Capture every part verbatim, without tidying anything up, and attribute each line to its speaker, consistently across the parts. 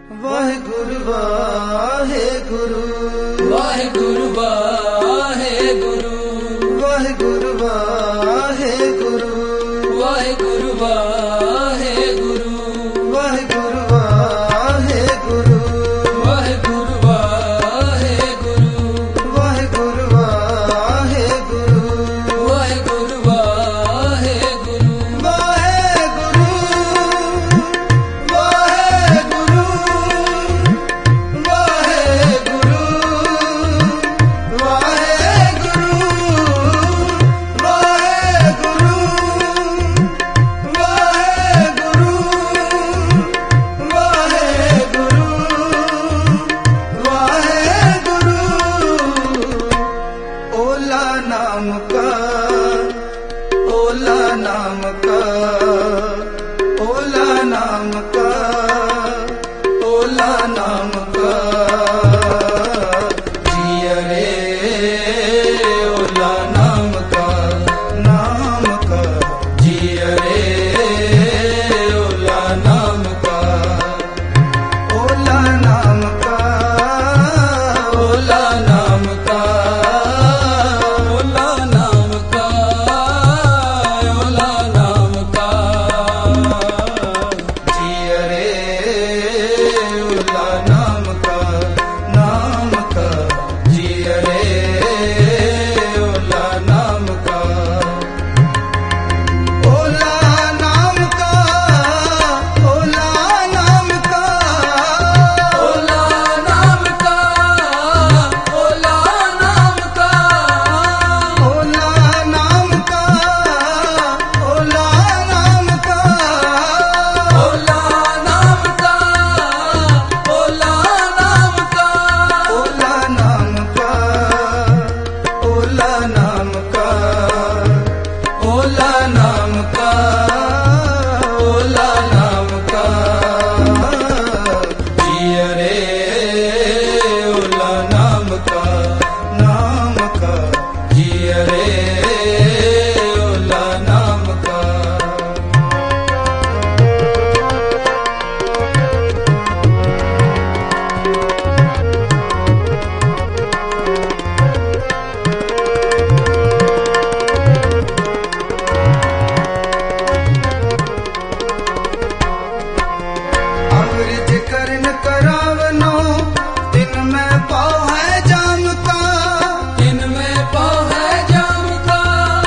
Speaker 1: वाहेगुरु वाहेगुरु
Speaker 2: वाहेगुरु वाहेगुरु
Speaker 1: वाहेगुरु वाहेगुरु
Speaker 2: वाहेगुरु वाहेगुरु
Speaker 1: वाहेगुरु वाहेगुरु
Speaker 2: वाहेगुरु वाहेगुरु
Speaker 1: वाहेगुरु वाहेगुरु
Speaker 2: वाहेगुरु वाहेगुरु
Speaker 1: वाहेगुरु वाहेगुरु ओला नाम का ओला नाम का ओला नाम का जिया रे ओला नाम का नाम का जिया रे ओला नाम का ओला नाम का ओला नाम का
Speaker 2: ओला नाम का ओला नाम का
Speaker 1: जिया रे ओला नाम का नाम का जिया रे ओला नाम का ओला नाम का ओला नाम का
Speaker 2: ओला नाम का ओला नाम का
Speaker 1: ओला नाम का ओला नाम का
Speaker 2: ओला नाम का ओला नाम का
Speaker 1: ओला नाम का ओला नाम का ओला नाम का ओला नाम का जिया रे ओला नाम का नाम का जिया रे ओला नाम का अमृत करन करावनो दिन में पाव है जाम का
Speaker 2: इनमें पाव है जाम का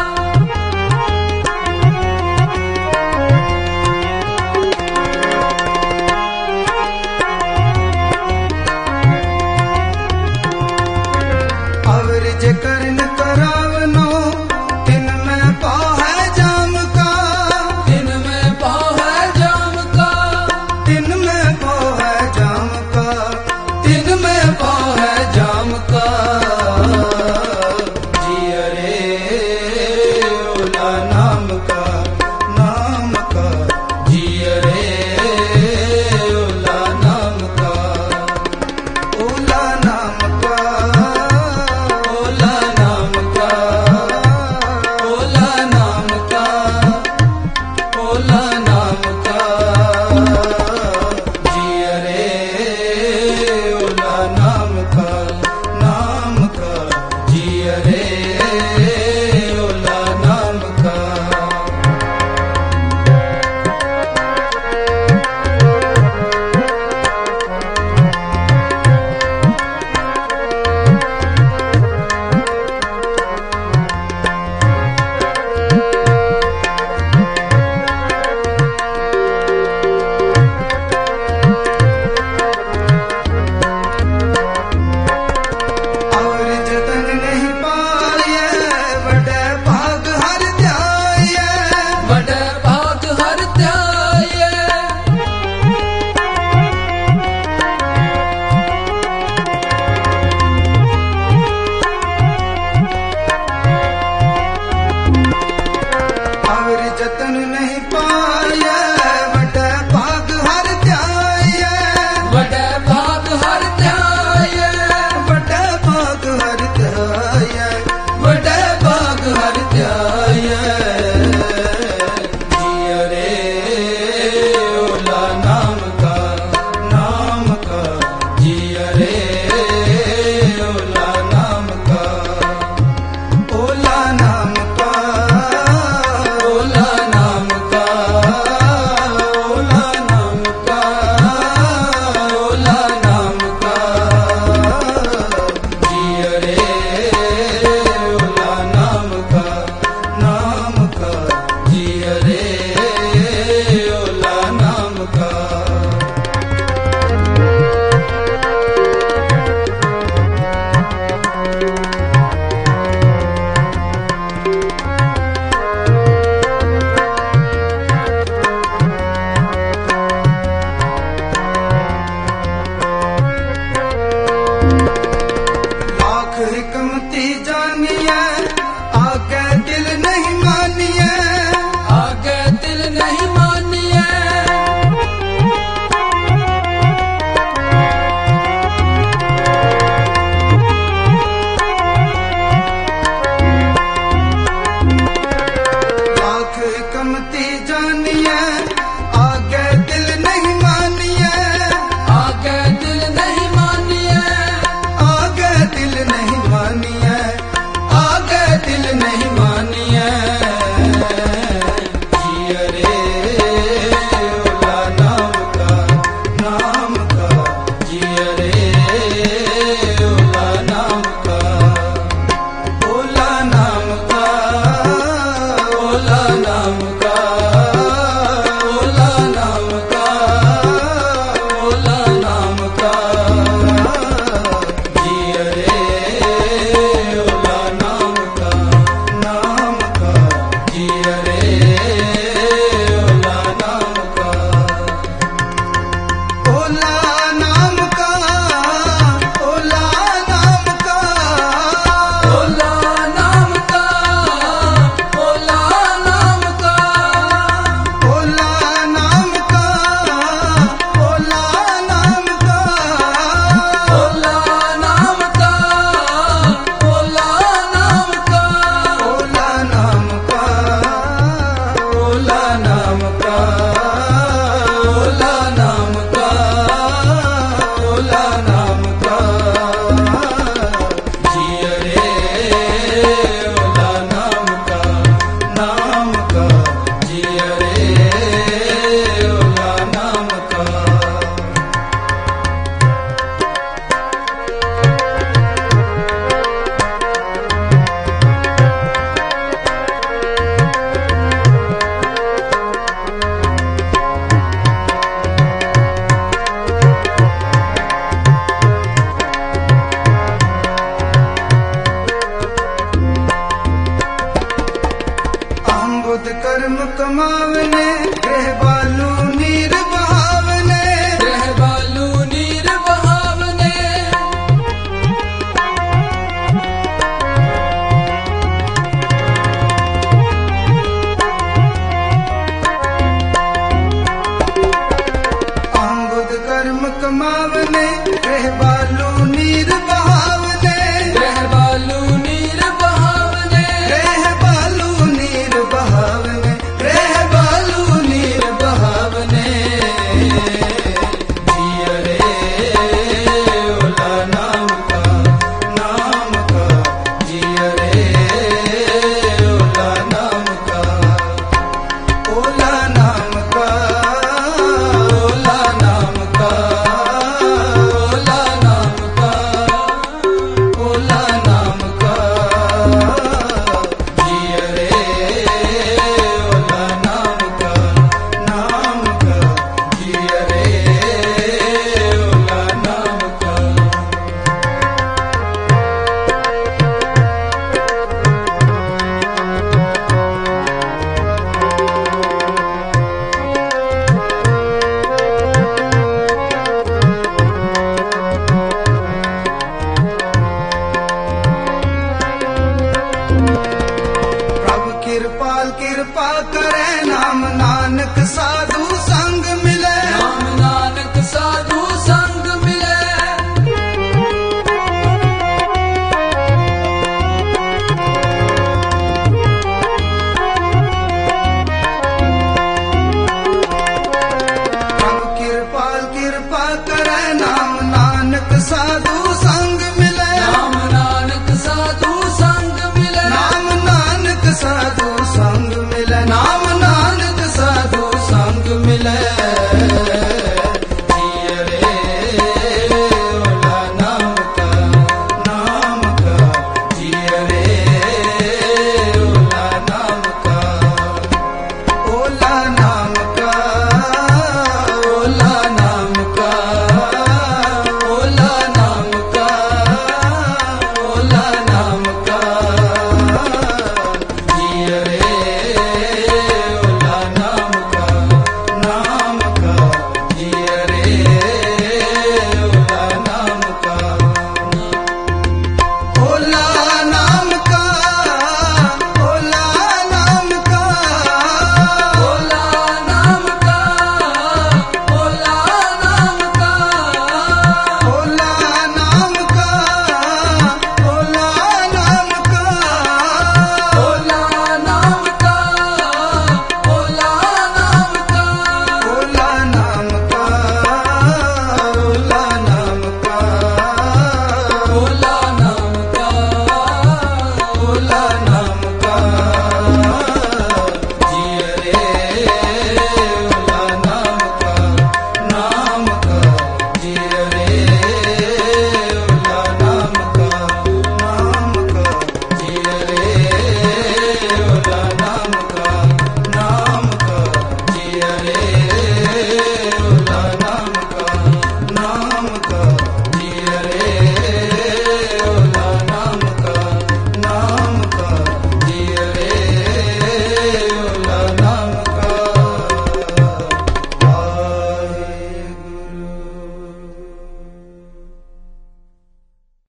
Speaker 1: अमृत करन करावनो दिन में पाव है जाम का
Speaker 2: इनमें पाव है जाम का
Speaker 1: दिन में पाव है जाम का ओला नाम का, ओला नाम का,
Speaker 2: ओला नाम का, ओला नाम का,
Speaker 1: ओला नाम का, ओला नाम का,
Speaker 2: ओला नाम का, ओला नाम का,
Speaker 1: ओला नाम का, ओला नाम का, ओला नाम का, ओला नाम का, जिया रे ओला नाम का, नाम का, जिया रे ओला नाम का। बुध कर्म कमावने ग्रह बालू नीर बहावने,
Speaker 2: ग्रह बालू नीर बहावने,
Speaker 1: बुध कर्म कमावने ग्रह बालू नीर बहावने,
Speaker 2: ग्रह बालू नीर बहावने,
Speaker 1: ग्रह बालू नीर बहावने, ग्रह बालू नीर बहावने, जिया रे ओला नाम का, नाम का, जिया रे ओला नाम का, ओला नाम का, ओला नाम का, ओला नाम का, ओला नाम का, जिया रे ओला नाम का, नाम का, जिया रे ओला नाम का। प्रभु कृपाल कृपा करे, नाम नानक साधु संग मिले,
Speaker 2: नाम नानक साधु संग मिले,
Speaker 1: प्रभु कृपाल कृपा करे, नाम नानक साधु संग